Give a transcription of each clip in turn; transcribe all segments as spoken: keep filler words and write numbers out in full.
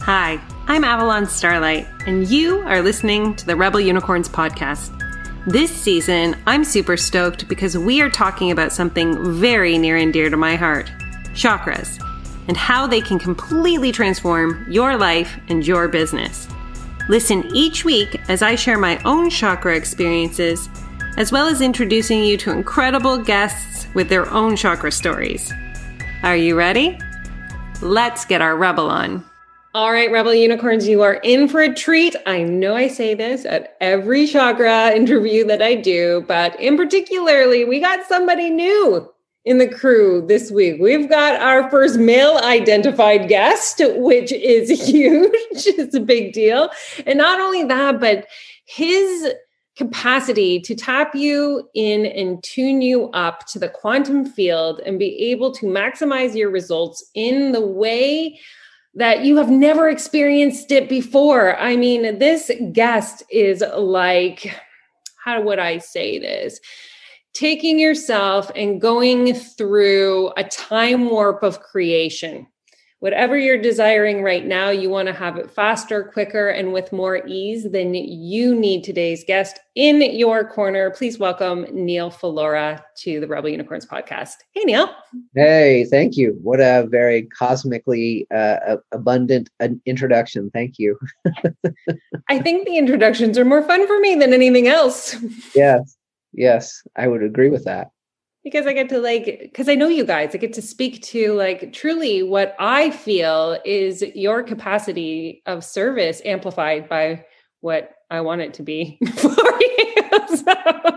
Hi, I'm Avalon Starlight, and you are listening to the Rebel Unicorns podcast. This season, I'm super stoked because we are talking about something very near and dear to my heart, chakras, and how they can completely transform your life and your business. Listen each week as I share my own chakra experiences, as well as introducing you to incredible guests with their own chakra stories. Are you ready? Let's get our Rebel on. All right, Rebel Unicorns, you are in for a treat. I know I say this at every chakra interview that I do, but in particularly, we got somebody new in the crew this week. We've got our first male identified guest, which is huge. It's a big deal. And not only that, but his capacity to tap you in and tune you up to the quantum field and be able to maximize your results in the way that you have never experienced it before. I mean, this guest is like, how would I say this? Taking yourself and going through a time warp of creation. Whatever you're desiring right now, you want to have it faster, quicker, and with more ease, then you need today's guest in your corner. Please welcome Neil Falora to the Rebel Unicorns podcast. Hey, Neil. Hey, thank you. What a very cosmically uh, abundant uh, introduction. Thank you. I think the introductions are more fun for me than anything else. Yes, yes, I would agree with that. Because I get to like, because I know you guys, I get to speak to like truly what I feel is your capacity of service amplified by what I want it to be for you. So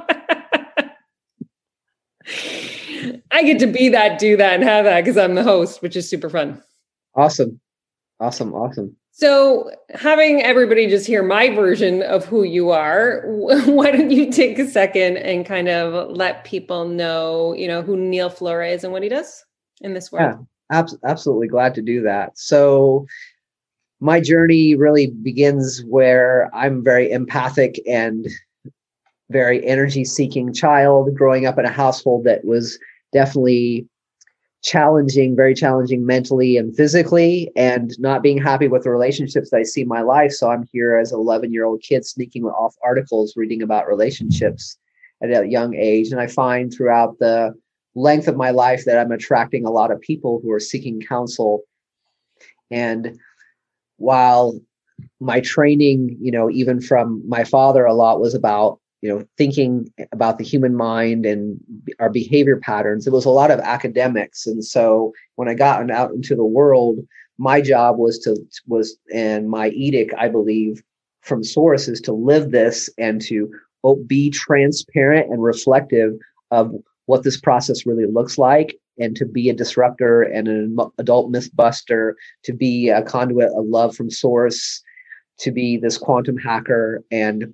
I get to be that, do that, and have that because I'm the host, which is super fun. Awesome. Awesome. Awesome. So having everybody just hear my version of who you are, why don't you take a second and kind of let people know, you know, who Neil Falora is and what he does in this world? Yeah, ab- absolutely glad to do that. So my journey really begins where I'm very empathic and very energy-seeking child growing up in a household that was definitely challenging, very challenging mentally and physically, and not being happy with the relationships that I see in my life. So I'm here as an eleven-year-old kid sneaking off articles, reading about relationships at a young age. And I find throughout the length of my life that I'm attracting a lot of people who are seeking counsel. And while my training, you know, even from my father, a lot was about you know, thinking about the human mind and our behavior patterns. It was a lot of academics. And so when I got out into the world, my job was to, was, and my edict, I believe, from source is to live this and to be transparent and reflective of what this process really looks like, and to be a disruptor and an adult myth buster, to be a conduit of love from source, to be this quantum hacker and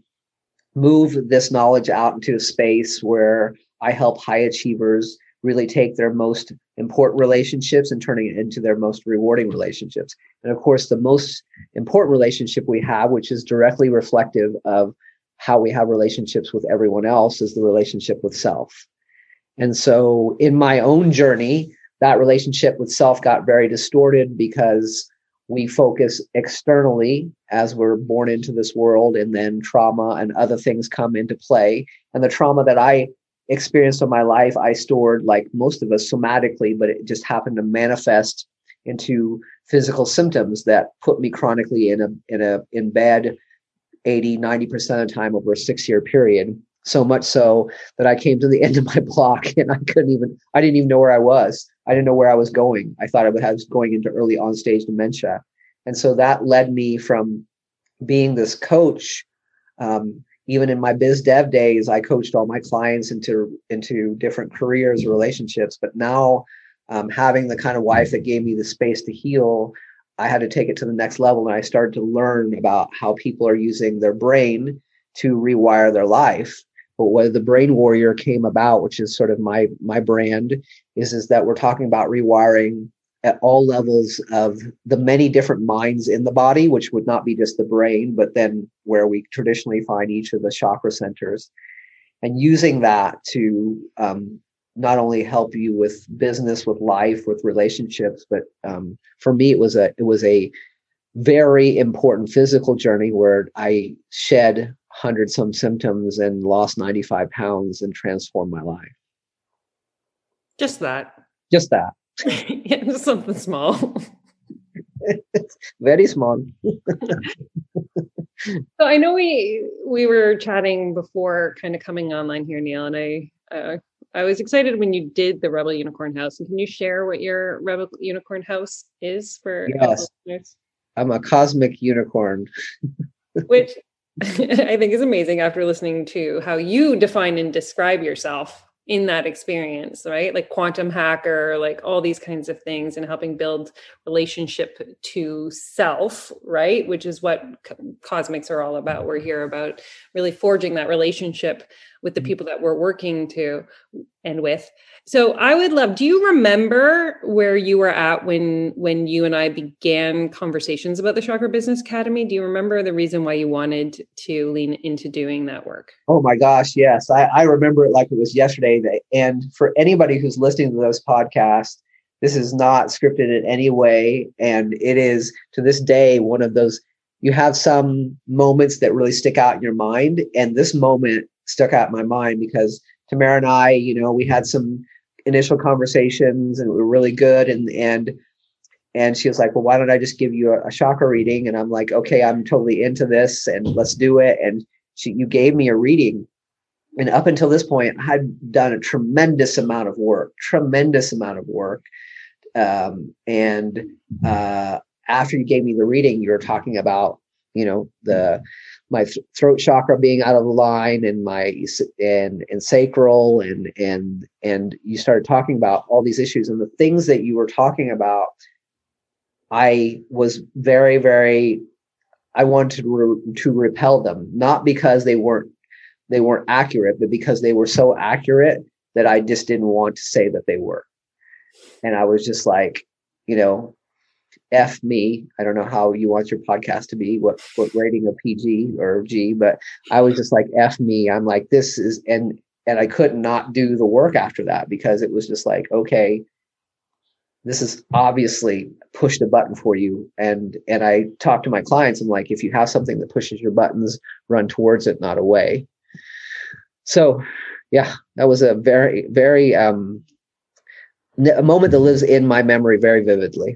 move this knowledge out into a space where I help high achievers really take their most important relationships and turning it into their most rewarding relationships. And of course, the most important relationship we have, which is directly reflective of how we have relationships with everyone else, is the relationship with self. And so in my own journey, that relationship with self got very distorted because we focus externally as we're born into this world, and then trauma and other things come into play. And the trauma that I experienced in my life, I stored, like most of us, somatically, but it just happened to manifest into physical symptoms that put me chronically in a in a in bed eighty, ninety percent of the time over a six-year period. So much so that I came to the end of my block and I couldn't even, I didn't even know where I was. I didn't know where I was going. I thought I would have going into early on-stage dementia. And so that led me from being this coach. Um, even in my biz dev days, I coached all my clients into, into different careers, relationships. But now um, having the kind of wife that gave me the space to heal, I had to take it to the next level. And I started to learn about how people are using their brain to rewire their life. But what the Brain Warrior came about, which is sort of my my brand, is, is that we're talking about rewiring at all levels of the many different minds in the body, which would not be just the brain, but then where we traditionally find each of the chakra centers, and using that to um, not only help you with business, with life, with relationships, but um, for me, it was a it was a very important physical journey where I shed hundred some symptoms and lost ninety-five pounds and transformed my life. Just that. Just that. Yeah, just something small. Very small. So I know we we were chatting before kind of coming online here, Neil, and I uh, I was excited when you did the Rebel Unicorn House. And can you share what your Rebel Unicorn House is for yes. listeners? I'm a cosmic unicorn. Which I think is amazing after listening to how you define and describe yourself in that experience, right? Like quantum hacker, like all these kinds of things, and helping build relationship to self, right? Which is what co- cosmics are all about. We're here about really forging that relationship with the people that we're working to and with. So I would love, do you remember where you were at when, when you and I began conversations about the Chakra Business Academy? Do you remember the reason why you wanted to lean into doing that work? Oh my gosh, yes. I, I remember it like it was yesterday. And for anybody who's listening to this podcast, this is not scripted in any way. And it is, to this day, one of those, you have some moments that really stick out in your mind. And this moment stuck out in my mind because Tamara and I, you know, we had some initial conversations and we were really good. And, and, and she was like, well, why don't I just give you a, a chakra reading? And I'm like, okay, I'm totally into this and let's do it. And she, you gave me a reading. And up until this point, I had done a tremendous amount of work, tremendous amount of work. Um, and uh, after you gave me the reading, you were talking about, you know, the my th- throat chakra being out of line and my and and sacral and and and you started talking about all these issues and the things that you were talking about. I was very, very, I wanted to, re- to repel them, not because they weren't they weren't accurate, but because they were so accurate that I just didn't want to say that they were. And I was just like, you know, F me. I don't know how you want your podcast to be, what, what rating of P G or G, but I was just like, F me. I'm like, this is, and, and I could not do the work after that because it was just like, okay, this is obviously pushed a button for you. And, and I talk to my clients. I'm like, if you have something that pushes your buttons, run towards it, not away. So yeah, that was a very, very, um, a moment that lives in my memory very vividly.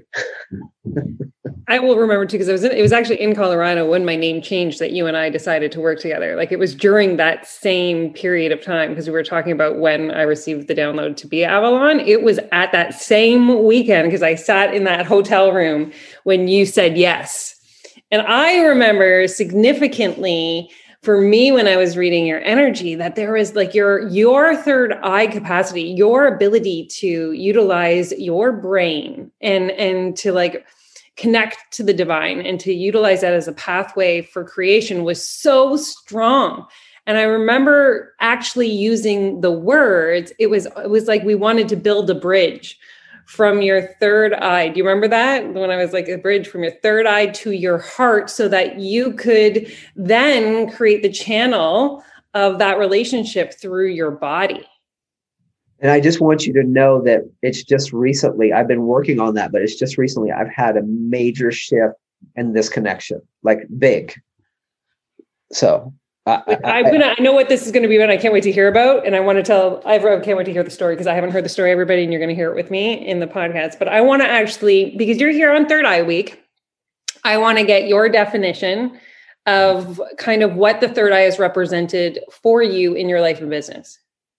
I will remember too, because it was in, it was actually in Colorado when my name changed that you and I decided to work together. Like it was during that same period of time, because we were talking about when I received the download to be Avalon. It was at that same weekend because I sat in that hotel room when you said yes. And I remember significantly for me, when I was reading your energy, that there was like your, your third eye capacity, your ability to utilize your brain and, and to like connect to the divine and to utilize that as a pathway for creation was so strong. And I remember actually using the words, it was, it was like we wanted to build a bridge from your third eye. Do you remember that? When I was like a bridge from your third eye to your heart so that you could then create the channel of that relationship through your body. And I just want you to know that it's just recently, I've been working on that, but it's just recently I've had a major shift in this connection, like big. So I, I, I'm gonna. I know what this is going to be, but I can't wait to hear about. And I want to tell. I can't wait to hear the story because I haven't heard the story, everybody, and you're going to hear it with me in the podcast. But I want to actually, because you're here on Third Eye Week, I want to get your definition of kind of what the third eye is represented for you in your life and business.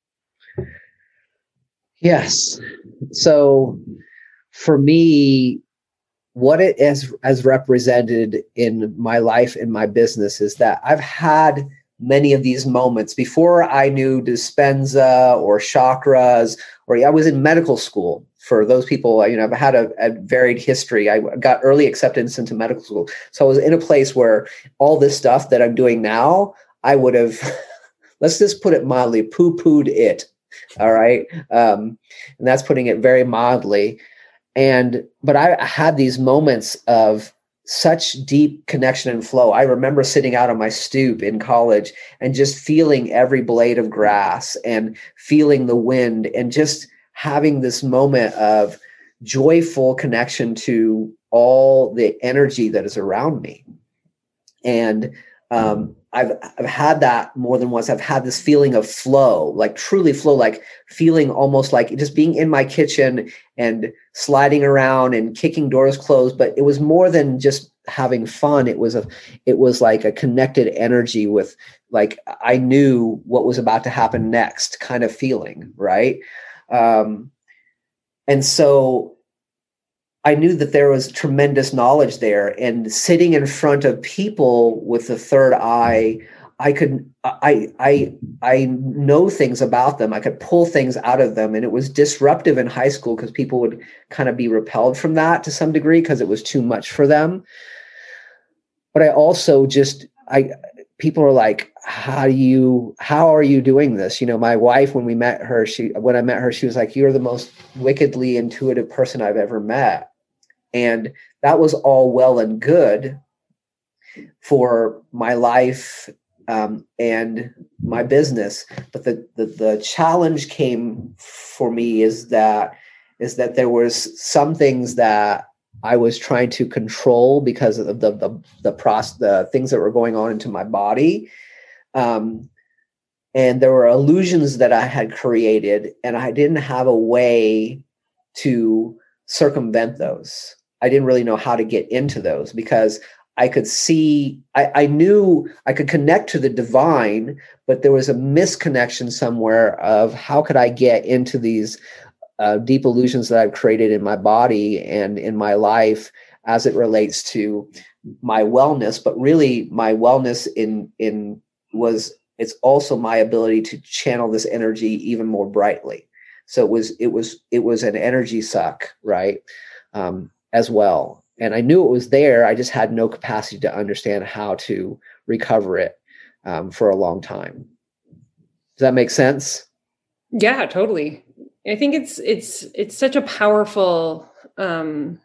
Yes. So for me, what it is as represented in my life and my business is that I've had many of these moments before I knew Dispenza or chakras, or I was in medical school. For those people, you know, I've had a, a varied history. I got early acceptance into medical school. So I was in a place where all this stuff that I'm doing now, I would have, let's just put it mildly, poo-pooed it. All right. Um, and that's putting it very mildly. And, but I had these moments of such deep connection and flow. I remember sitting out on my stoop in college and just feeling every blade of grass and feeling the wind and just having this moment of joyful connection to all the energy that is around me. And um, I've, I've had that more than once. I've had this feeling of flow, like truly flow, like feeling almost like just being in my kitchen and sliding around and kicking doors closed. But it was more than just having fun. It was a, it was like a connected energy with, like, I knew what was about to happen next kind of feeling. Right. Um, and so I knew that there was tremendous knowledge there, and sitting in front of people with the third eye, I could, I, I, I know things about them. I could pull things out of them. And it was disruptive in high school because people would kind of be repelled from that to some degree because it was too much for them. But I also just, I, people are like, how do you, how are you doing this? You know, my wife, when we met her, she, when I met her, she was like, you're the most wickedly intuitive person I've ever met. And that was all well and good for my life um, and my business. But the, the the challenge came for me is that is that there was some things that I was trying to control because of the the the, process, the things that were going on into my body. Um, and there were illusions that I had created, and I didn't have a way to circumvent those. I didn't really know how to get into those because I could see, I, I knew I could connect to the divine, but there was a misconnection somewhere of how could I get into these uh, deep illusions that I've created in my body and in my life as it relates to my wellness. But really my wellness in, in was, it's also my ability to channel this energy even more brightly. So it was, it was, it was an energy suck, right? Um, as well. And I knew it was there. I just had no capacity to understand how to recover it um, for a long time. Does that make sense? Yeah, totally. I think it's, it's, it's such a powerful um,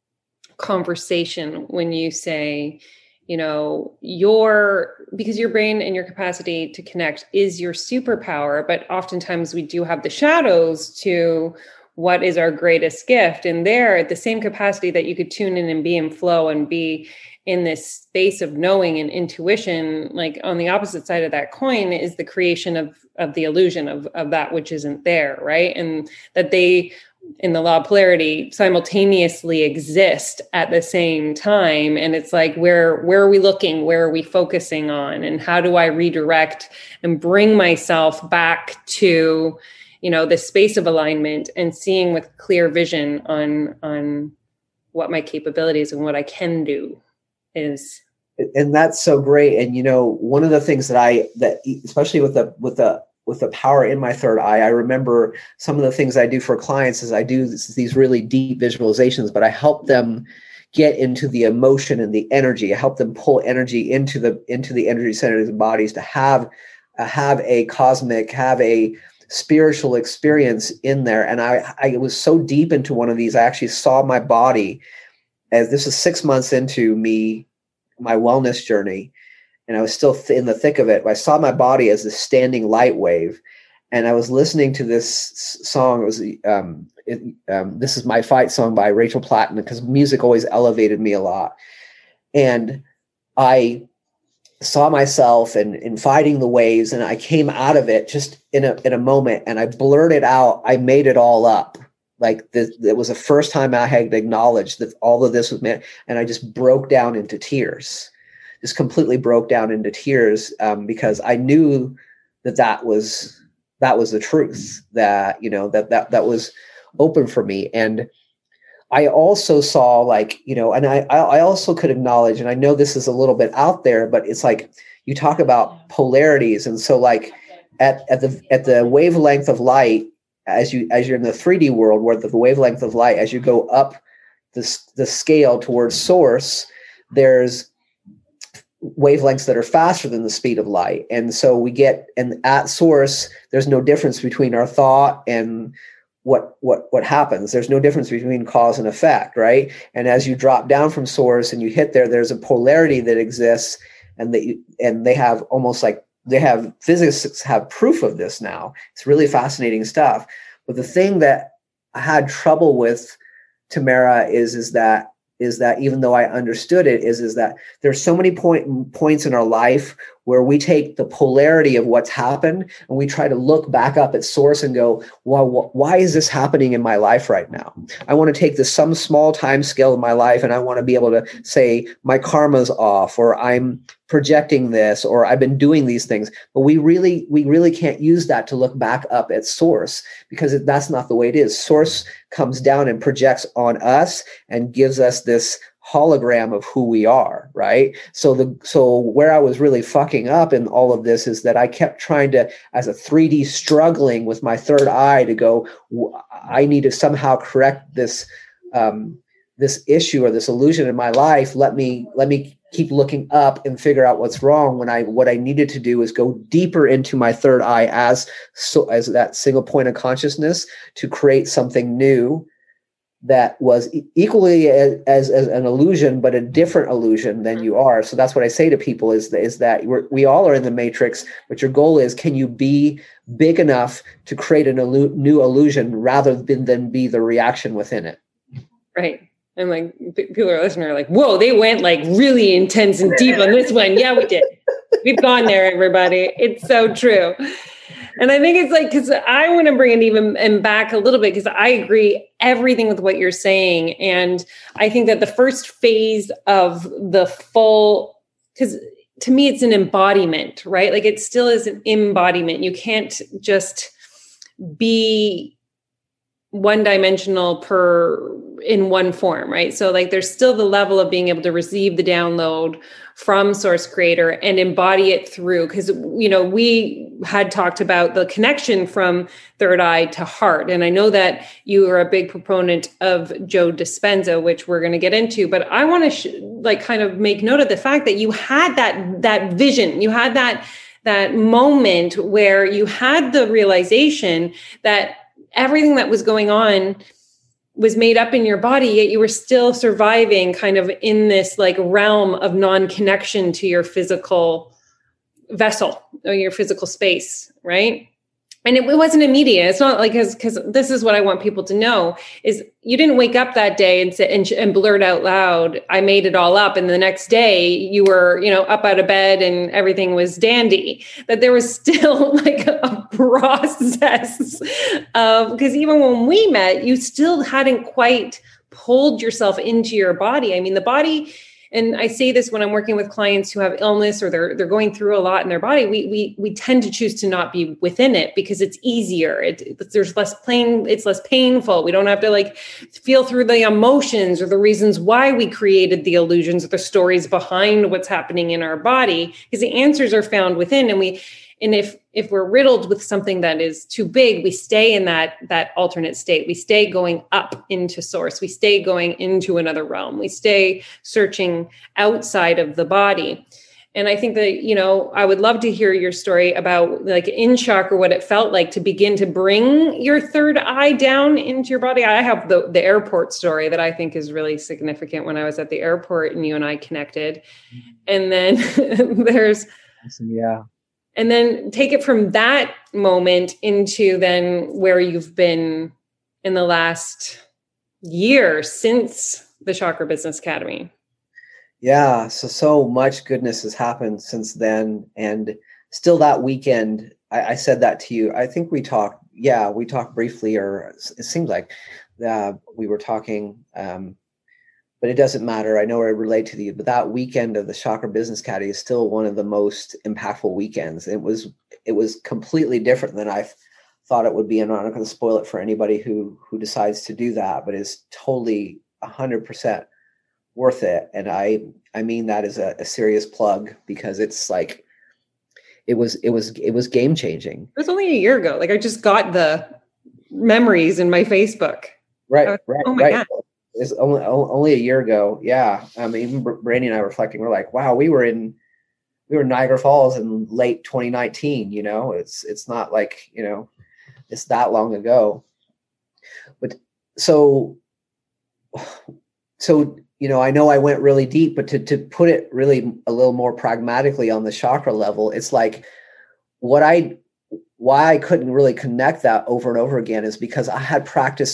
conversation when you say, you know, your, because your brain and your capacity to connect is your superpower, but oftentimes we do have the shadows to what is our greatest gift. And there, at the same capacity that you could tune in and be in flow and be in this space of knowing and intuition, like on the opposite side of that coin is the creation of, of the illusion of, of that which isn't there, right? And that they, in the law of polarity, simultaneously exist at the same time. And it's like, where, where are we looking? Where are we focusing on? And how do I redirect and bring myself back to, you know, the space of alignment and seeing with clear vision on, on what my capabilities and what I can do is. And that's so great. And, you know, one of the things that I, that especially with the, with the, with the power in my third eye, I remember some of the things I do for clients is I do this, these really deep visualizations, but I help them get into the emotion and the energy. I help them pull energy into the, into the energy centers of the bodies to have, uh, have a cosmic, have a spiritual experience in there. And I, I was so deep into one of these, I actually saw my body as this is six months into me, my wellness journey. And I was still th- in the thick of it. I saw my body as a standing light wave. And I was listening to this song. It was, um, it, um, This Is My Fight song by Rachel Platten, because music always elevated me a lot. And I saw myself and in, in fighting the waves, and I came out of it just in a in a moment, and I blurted out. I made it all up. Like this, it was the first time I had acknowledged that all of this was meant, and I just broke down into tears. Just completely broke down into tears um, because I knew that that was that was the truth. That you know that that that was open for me. And I also saw, like, you know, and I, I also could acknowledge, and I know this is a little bit out there, but it's like you talk about polarities. And so like at, at the, at the wavelength of light, as you, as you're in the three D world, where the wavelength of light, as you go up the, the scale towards source, there's wavelengths that are faster than the speed of light. And so we get, and at source, there's no difference between our thought and what what what happens. There's no difference between cause and effect, right? And as you drop down from source and you hit there, there's a polarity that exists, and they and they have almost like they have physicists have proof of this now. It's really fascinating stuff. But the thing that I had trouble with Tamara, is is that is that even though I understood it, is is that there's so many point points in our life where we take the polarity of what's happened and we try to look back up at source and go, well, why is this happening in my life right now? I want to take this some small time scale of my life and I want to be able to say my karma's off, or I'm projecting this, or I've been doing these things. But we really, we really can't use that to look back up at source, because that's not the way it is. Source comes down and projects on us and gives us this hologram of who we are, right? So the so where I was really fucking up in all of this is that I kept trying to, as a three D, struggling with my third eye to go, I need to somehow correct this um, this issue or this illusion in my life. Let me let me keep looking up and figure out what's wrong, when I what I needed to do is go deeper into my third eye as so as that single point of consciousness to create something new that was equally as, as, as an illusion, but a different illusion than you are. So that's what I say to people is, is that we're, we all are in the matrix, but your goal is, can you be big enough to create a illu- new illusion rather than, than be the reaction within it? Right. And like people are listening are like, whoa, they went like really intense and deep on this one. Yeah, we did. We've gone there, everybody. It's so true. And I think it's like, because I want to bring it even and back a little bit, because I agree everything with what you're saying. And I think that the first phase of the full, because to me, it's an embodiment, right? Like it still is an embodiment. You can't just be one dimensional per in one form, right? So like there's still the level of being able to receive the download from Source Creator and embody it through, because, you know, we had talked about the connection from third eye to heart. And I know that you are a big proponent of Joe Dispenza, which we're going to get into, but I want to sh- like kind of make note of the fact that you had that, that vision, you had that, that moment where you had the realization that everything that was going on was made up in your body, yet you were still surviving kind of in this like realm of non-connection to your physical vessel or your physical space, right? And it, it wasn't immediate. It's not like, because this is what I want people to know, is you didn't wake up that day and, say, and and blurt out loud, I made it all up. And the next day you were, you know, up out of bed and everything was dandy. That there was still like a process of, because even when we met, you still hadn't quite pulled yourself into your body. I mean, the body, and I say this when I'm working with clients who have illness or they're they're going through a lot in their body, we we we tend to choose to not be within it because it's easier. It, it, there's less pain. It's less painful. We don't have to like feel through the emotions or the reasons why we created the illusions or the stories behind what's happening in our body, because the answers are found within. And we and if if we're riddled with something that is too big, we stay in that that alternate state. We stay going up into source. We stay going into another realm. We stay searching outside of the body. And I think that, you know, I would love to hear your story about like in chakra, what it felt like to begin to bring your third eye down into your body. I have the, the airport story that I think is really significant when I was at the airport and you and I connected. And then there's, yeah. And then take it from that moment into then where you've been in the last year since the Chakra Business Academy. Yeah. So, so much goodness has happened since then. And still that weekend, I, I said that to you. I think we talked, yeah, we talked briefly, or it seems like uh, we were talking, um, but it doesn't matter. I know I relate to you, but that weekend of the Chakra Business Academy is still one of the most impactful weekends. It was, it was completely different than I thought it would be. I'm not going to spoil it for anybody who, who decides to do that, but it's totally a hundred percent worth it. And I, I mean that as a, a serious plug, because it's like, it was, it was, it was game changing. It was only a year ago. Like I just got the memories in my Facebook. Right. Was, right. Oh my right. God. It's only only a year ago. Yeah. I mean, even Brandy and I were reflecting, we're like, wow, we were in, we were in Niagara Falls in late twenty nineteen, you know, it's, it's not like, you know, it's that long ago. But so, so, you know, I know I went really deep, but to, to put it really a little more pragmatically on the chakra level, it's like what I, why I couldn't really connect that over and over again is because I had practiced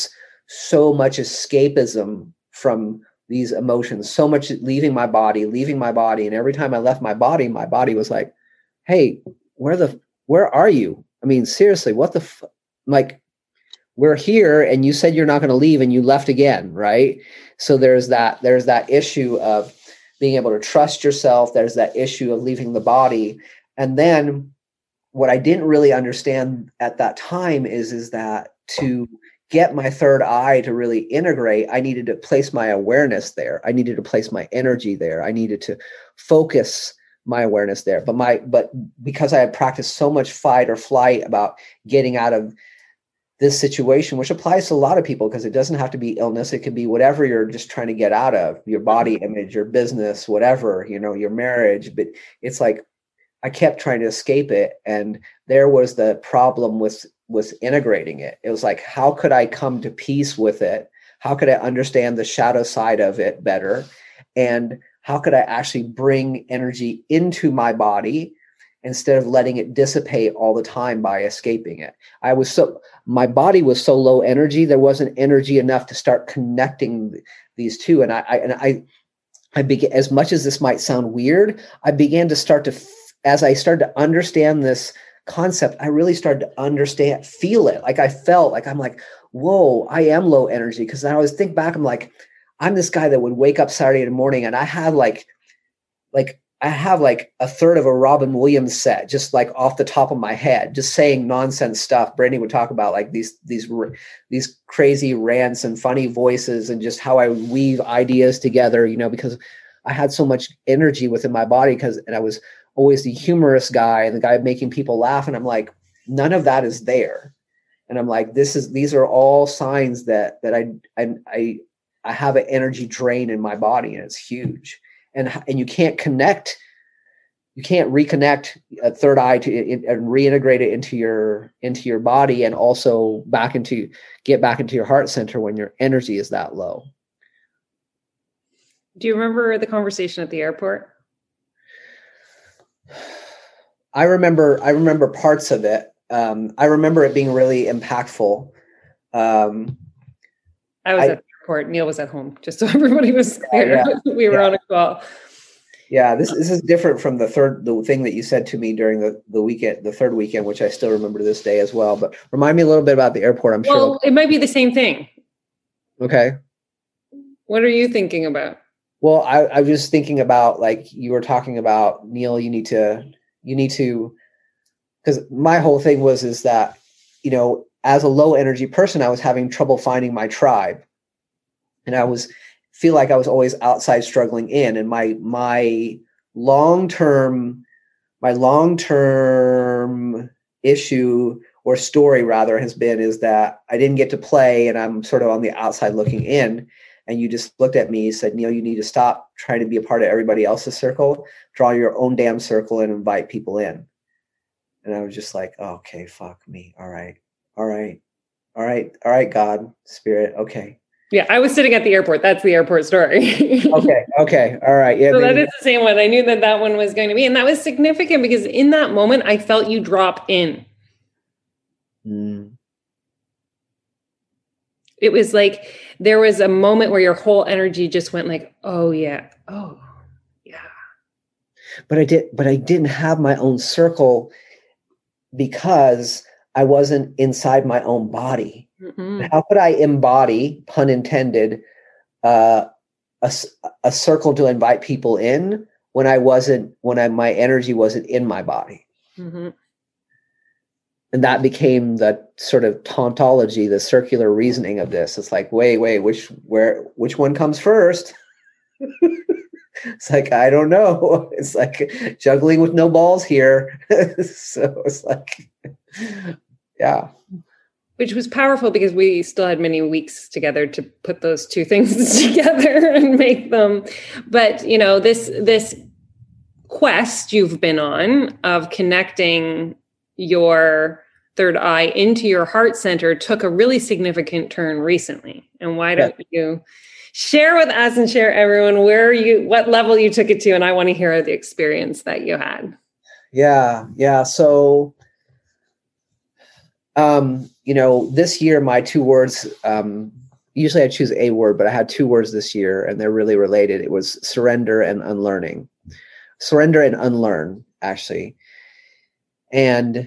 so much escapism from these emotions, so much leaving my body, leaving my body. And every time I left my body, my body was like, hey, where the, where are you? I mean, seriously, what the, f-? like, we're here and you said you're not going to leave and you left again. Right. So there's that, there's that issue of being able to trust yourself. There's that issue of leaving the body. And then what I didn't really understand at that time is, is that to get my third eye to really integrate, I needed to place my awareness there. I needed to place my energy there. I needed to focus my awareness there. But my, but because I had practiced so much fight or flight about getting out of this situation, which applies to a lot of people, because it doesn't have to be illness. It could be whatever you're just trying to get out of, your body image, your business, whatever, you know, your marriage. But it's like, I kept trying to escape it. And there was the problem with, with integrating it. It was like, how could I come to peace with it? How could I understand the shadow side of it better? And how could I actually bring energy into my body instead of letting it dissipate all the time by escaping it? I was so, my body was so low energy, there wasn't energy enough to start connecting these two. And I, I and I, I began, as much as this might sound weird, I began to start to, as I started to understand this concept, I really started to understand, feel it. Like I felt like, I'm like, whoa, I am low energy. Cause I always think back, I'm like, I'm this guy that would wake up Saturday morning and I had like, like, I have like a third of a Robin Williams set, just like off the top of my head, just saying nonsense stuff. Brandy would talk about like these, these, these crazy rants and funny voices and just how I weave ideas together, you know, because I had so much energy within my body, because, and I was always the humorous guy and the guy making people laugh. And I'm like, none of that is there. And I'm like, this is, these are all signs that, that I, I, I, I have an energy drain in my body, and it's huge. And, and you can't connect, you can't reconnect a third eye to it and reintegrate it into your, into your body, and also back into, get back into your heart center when your energy is that low. Do you remember the conversation at the airport? I remember, I remember parts of it. Um, I remember it being really impactful. Um, I was I, at the airport. Neil was at home, just so everybody was clear. Yeah, yeah, we were yeah. on a call. Yeah, this this is different from the third, the thing that you said to me during the, the weekend, the third weekend, which I still remember to this day as well. But remind me a little bit about the airport. I'm well, sure. Well, it might be the same thing. Okay. What are you thinking about? Well, I, I was thinking about, like you were talking about, Neil, you need to, you need to, because my whole thing was, is that, you know, as a low energy person, I was having trouble finding my tribe. And I was, feel like I was always outside struggling in. And my, my long-term, my long-term issue or story rather has been, is that I didn't get to play and I'm sort of on the outside looking in. And you just looked at me and said, Neil, you need to stop trying to be a part of everybody else's circle, draw your own damn circle and invite people in. And I was just like, oh, okay, fuck me. All right. All right. All right. All right. God, spirit. Okay. Yeah. I was sitting at the airport. That's the airport story. okay. Okay. All right. Yeah. So that is the same one. I knew that that one was going to be, and that was significant because in that moment I felt you drop in. Mm. It was like, there was a moment where your whole energy just went like, oh yeah. Oh yeah. But I did, but I didn't have my own circle because I wasn't inside my own body. Mm-hmm. How could I embody, pun intended, uh, a, a circle to invite people in when I wasn't, when I, my energy wasn't in my body? Mm-hmm. And that became the sort of tautology, the circular reasoning of this. It's like, wait, wait, which, where, which one comes first? It's like, I don't know. It's like juggling with no balls here. So it's like, yeah. Which was powerful because we still had many weeks together to put those two things together and make them. But, you know, this, this quest you've been on of connecting your third eye into your heart center took a really significant turn recently. And why don't yeah. you share with us and share everyone where you, what level you took it to? And I want to hear the experience that you had. Yeah. Yeah. So, um, you know, this year, my two words, um, usually I choose a word, but I had two words this year and they're really related. It was surrender and unlearning. Surrender and unlearn, actually. And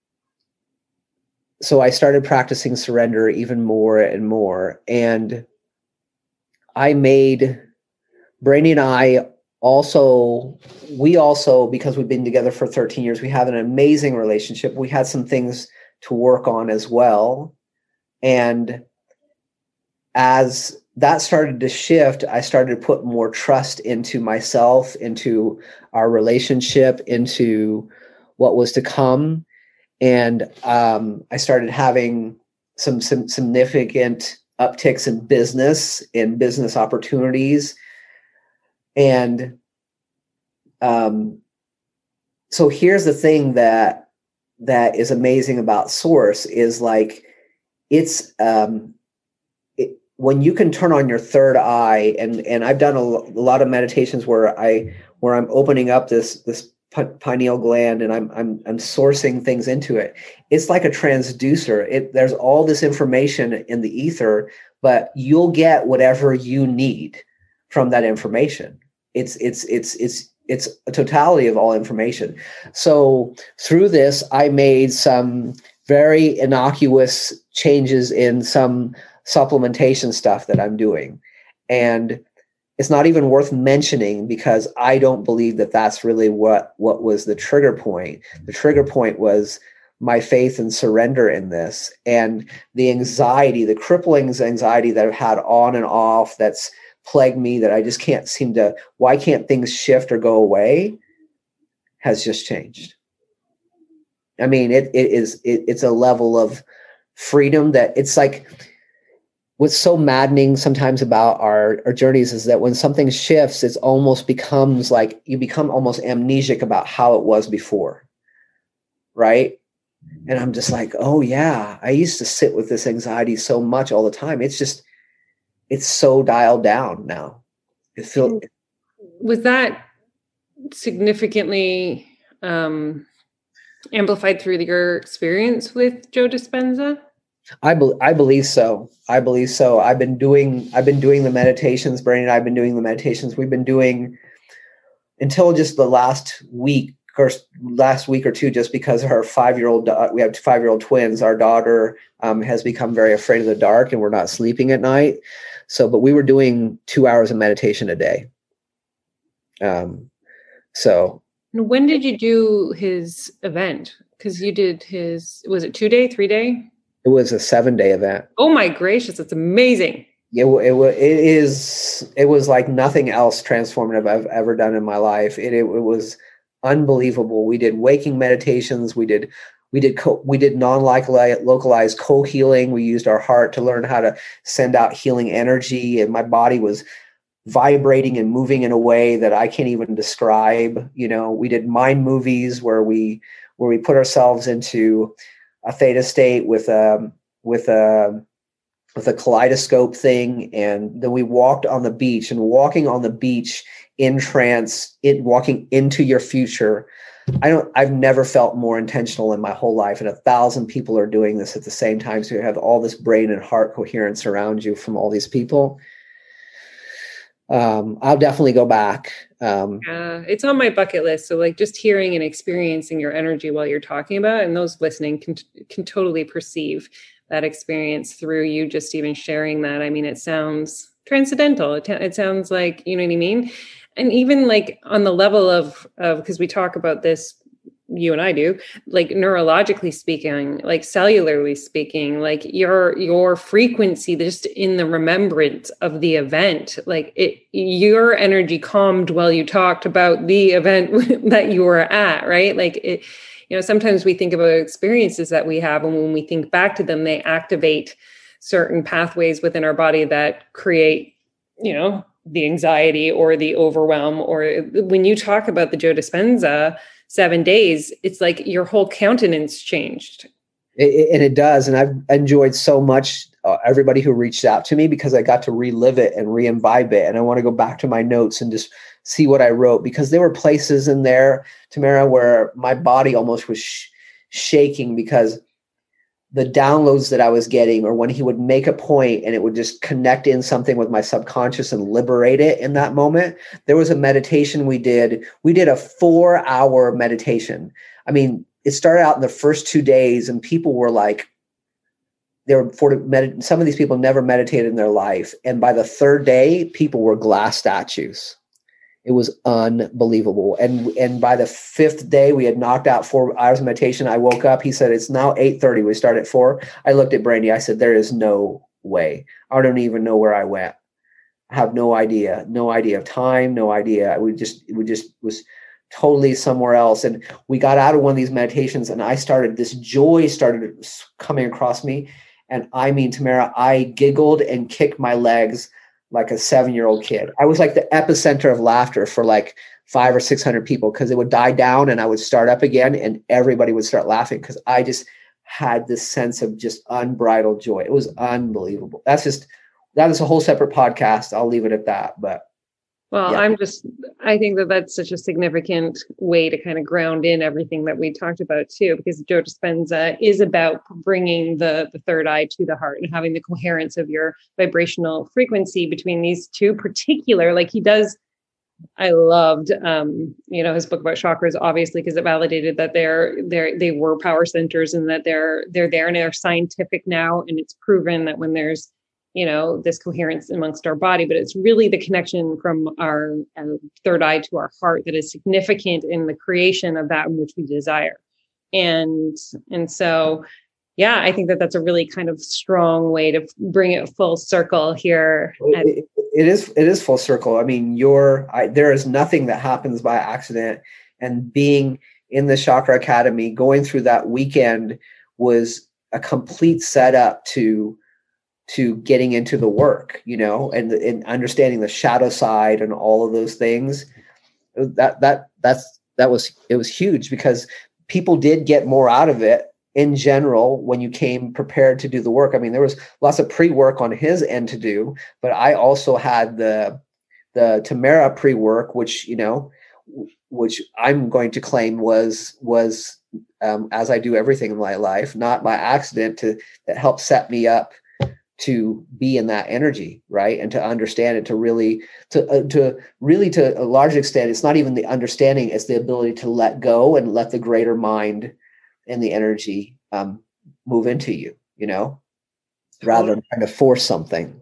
so I started practicing surrender even more and more. And I made, Brainy and I also, we also, because we've been together for thirteen years, we have an amazing relationship. We had some things to work on as well. And as that started to shift, I started to put more trust into myself, into our relationship, into what was to come. And um, I started having some, some significant upticks in business, in business opportunities. And um, so here's the thing that that is amazing about Source is like, it's um, it, when you can turn on your third eye, and and I've done a, a lot of meditations where I where I'm opening up this this pineal gland and I'm I'm I'm sourcing things into it. It's like a transducer. It there's all this information in the ether, but you'll get whatever you need from that information. It's it's it's it's it's a totality of all information. So through this, I made some very innocuous changes in some supplementation stuff that I'm doing. And it's not even worth mentioning because I don't believe that that's really what, what was the trigger point. The trigger point was my faith and surrender in this, and the anxiety, the crippling anxiety that I've had on and off that's plagued me, that I just can't seem to, why can't things shift or go away, has just changed. I mean, it it is it, it's a level of freedom that it's like, what's so maddening sometimes about our, our journeys is that when something shifts, it almost becomes like you become almost amnesic about how it was before. Right. And I'm just like, oh yeah, I used to sit with this anxiety so much all the time. It's just, it's so dialed down now. It feels. Was that significantly um, amplified through your experience with Joe Dispenza? I, be, I believe so. I believe so. I've been doing, I've been doing the meditations. Brandon and I have been doing the meditations. We've been doing until just the last week, or last week or two, just because our five-year-old, we have five-year-old twins. Our daughter um, has become very afraid of the dark and we're not sleeping at night. So, but we were doing two hours of meditation a day. Um, so. When did you do his event? Because you did his, was it two day, three day? It was a seven day event. Oh my gracious. It's amazing. It, it, it is, it was like nothing else transformative I've ever done in my life. It, it, it was unbelievable. We did waking meditations. We did, we did, co- we did non-localized co-healing. We used our heart to learn how to send out healing energy. And my body was vibrating and moving in a way that I can't even describe. You know, we did mind movies where we, where we put ourselves into a theta state with a, with a, with a kaleidoscope thing. And then we walked on the beach, and walking on the beach in trance, it walking into your future. I don't, I've never felt more intentional in my whole life. And a thousand people are doing this at the same time. So you have all this brain and heart coherence around you from all these people. Um, I'll definitely go back. Um, uh, it's on my bucket list. So like just hearing and experiencing your energy while you're talking about it, and those listening can, can totally perceive that experience through you just even sharing that. I mean, it sounds transcendental. It, it sounds like, you know what I mean? And even like on the level of, of, because we talk about this, you and I do, like neurologically speaking, like cellularly speaking, like your, your frequency just in the remembrance of the event, like it, your energy calmed while you talked about the event that you were at, right? Like it, you know, sometimes we think about experiences that we have, and when we think back to them, they activate certain pathways within our body that create, you know, the anxiety or the overwhelm. Or when you talk about the Joe Dispenza seven days, it's like your whole countenance changed. It, and it does. And I've enjoyed so much uh, everybody who reached out to me, because I got to relive it and re-imbibe it. And I want to go back to my notes and just see what I wrote, because there were places in there, Tamara, where my body almost was sh- shaking, because the downloads that I was getting, or when he would make a point and it would just connect in something with my subconscious and liberate it in that moment. There was a meditation we did. We did a four hour meditation. I mean, it started out in the first two days and people were like, they were for med- some of these people never meditated in their life. And by the third day, people were glass statues. It was unbelievable. And and by the fifth day, we had knocked out four hours of meditation. I woke up. He said, it's now eight thirty. We start at four. I looked at Brandy. I said, there is no way. I don't even know where I went. I have no idea. No idea of time. No idea. We just, we just was totally somewhere else. And we got out of one of these meditations and I started, this joy started coming across me. And I mean, Tamara, I giggled and kicked my legs like a seven-year-old kid. I was like the epicenter of laughter for like five or six hundred people, because it would die down and I would start up again and everybody would start laughing because I just had this sense of just unbridled joy. It was unbelievable. That's just, that is a whole separate podcast. I'll leave it at that. But well, yeah. I'm just, I think that that's such a significant way to kind of ground in everything that we talked about too, because Joe Dispenza is about bringing the, the third eye to the heart and having the coherence of your vibrational frequency between these two particular, like he does. I loved, um, you know, his book about chakras, obviously, because it validated that they're, they're, they were power centers and that they're, they're there and they're scientific now. And it's proven that when there's, you know, this coherence amongst our body, but it's really the connection from our, our third eye to our heart that is significant in the creation of that in which we desire. And, and so, yeah, I think that that's a really kind of strong way to bring it full circle here. It, it is, it is full circle. I mean, you're, I, there is nothing that happens by accident, and being in the Chakra Academy, going through that weekend was a complete setup to to getting into the work, you know, and, and understanding the shadow side and all of those things. That, that, that's, that was, it was huge, because people did get more out of it in general when you came prepared to do the work. I mean, there was lots of pre-work on his end to do, but I also had the, the Tamara pre-work, which, you know, which I'm going to claim was, was, um, as I do everything in my life, not by accident, to, that helped set me up to be in that energy, right? And to understand it, to really, to, uh, to really, to a large extent, it's not even the understanding, it's the ability to let go and let the greater mind and the energy um, move into you, you know, rather than trying to force something.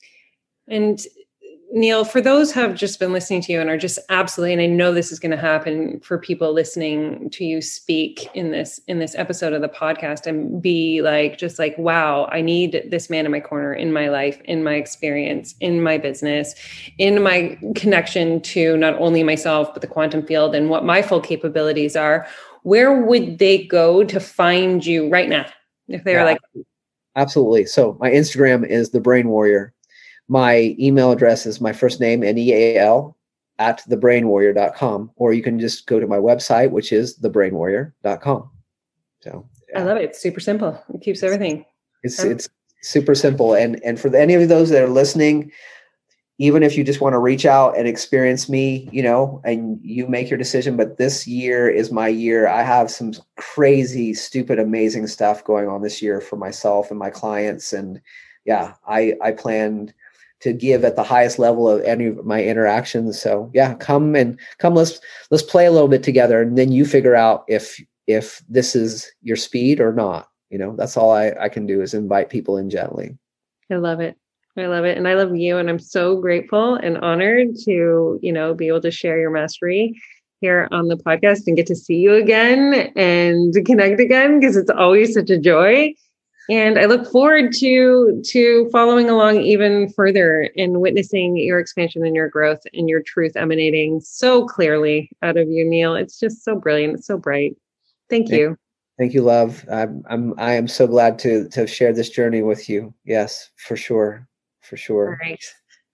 And Neil, for those who have just been listening to you and are just absolutely, and I know this is going to happen for people listening to you speak in this, in this episode of the podcast, and be like, just like, wow, I need this man in my corner, in my life, in my experience, in my business, in my connection to not only myself, but the quantum field and what my full capabilities are. Where would they go to find you right now? If they were yeah, like, absolutely. So my Instagram is The Brain Warrior. My email address is my first name, N E A L, at the brain warrior dot com. Or you can just go to my website, which is the brain warrior dot com. So yeah. I love it. It's super simple. It keeps everything. It's um, it's super simple. And and for any of those that are listening, even if you just want to reach out and experience me, you know, and you make your decision, but this year is my year. I have some crazy, stupid, amazing stuff going on this year for myself and my clients. And yeah, I, I planned to give at the highest level of any of my interactions. So yeah, come and come, let's, let's play a little bit together, and then you figure out if, if this is your speed or not. You know, that's all I, I can do is invite people in gently. I love it. I love it. And I love you. And I'm so grateful and honored to, you know, be able to share your mastery here on the podcast and get to see you again and to connect again, because it's always such a joy. And I look forward to, to following along even further and witnessing your expansion and your growth and your truth emanating so clearly out of you, Neil. It's just so brilliant. It's so bright. Thank you. Thank you, love. I'm, I'm, I am so glad to, to share this journey with you. Yes, for sure. For sure. All right.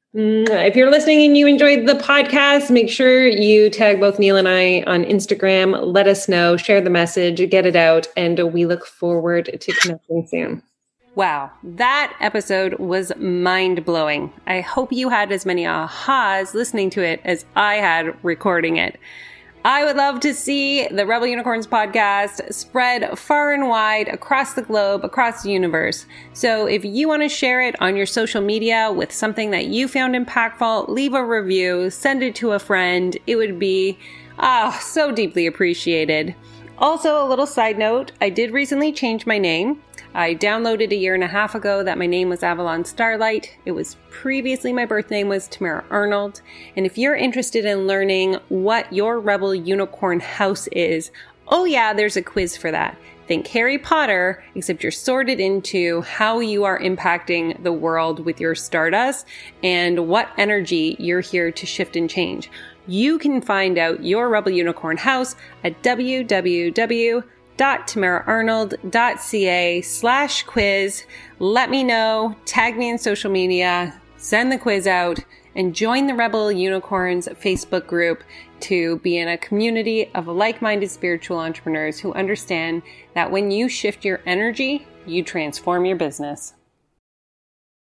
If you're listening and you enjoyed the podcast, make sure you tag both Neil and I on Instagram. Let us know, share the message, get it out, and we look forward to connecting soon. Wow, that episode was mind-blowing. I hope you had as many ahas listening to it as I had recording it. I would love to see the Rebel Unicorns podcast spread far and wide across the globe, across the universe. So if you want to share it on your social media with something that you found impactful, leave a review, send it to a friend. It would be ah, oh, so deeply appreciated. Also, a little side note, I did recently change my name. I downloaded a year and a half ago that my name was Avalon Starlight. It was previously my birth name was Tamara Arnold. And if you're interested in learning what your Rebel Unicorn house is, oh yeah, there's a quiz for that. Think Harry Potter, except you're sorted into how you are impacting the world with your Stardust and what energy you're here to shift and change. You can find out your Rebel Unicorn house at w w w dot tamara arnold dot c a slash quiz. Let me know, tag me in social media, send the quiz out, and join the Rebel Unicorns Facebook group to be in a community of like-minded spiritual entrepreneurs who understand that when you shift your energy, you transform your business.